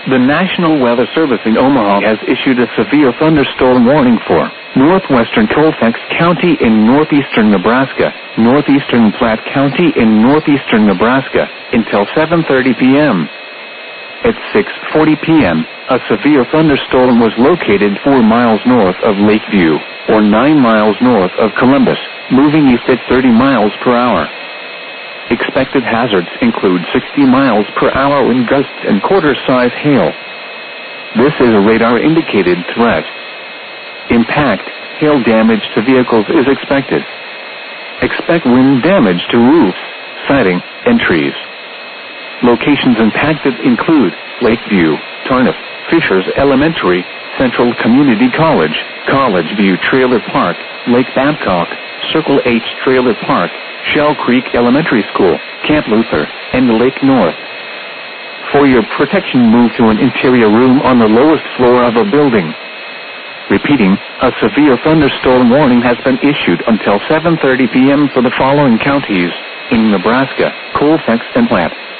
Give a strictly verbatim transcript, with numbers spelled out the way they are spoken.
The National Weather Service in Omaha has issued a severe thunderstorm warning for northwestern Colfax County in northeastern Nebraska, northeastern Platte County in northeastern Nebraska, until seven thirty p.m. At six forty p.m., a severe thunderstorm was located four miles north of Lakeview, or nine miles north of Columbus, moving east at thirty miles per hour. Expected hazards include sixty miles per hour wind gusts and quarter-size hail. This is a radar-indicated threat. Impact, hail damage to vehicles is expected. Expect wind damage to roofs, siding, and trees. Locations impacted include Lakeview, Tarniff, Fishers Elementary, Central Community College, College View Trailer Park, Lake Babcock, Circle H Trailer Park, Shell Creek Elementary School, Camp Luther, and Lake North. For your protection, move to an interior room on the lowest floor of a building. Repeating, a severe thunderstorm warning has been issued until seven thirty p.m. for the following counties in Nebraska: Colfax and Platte.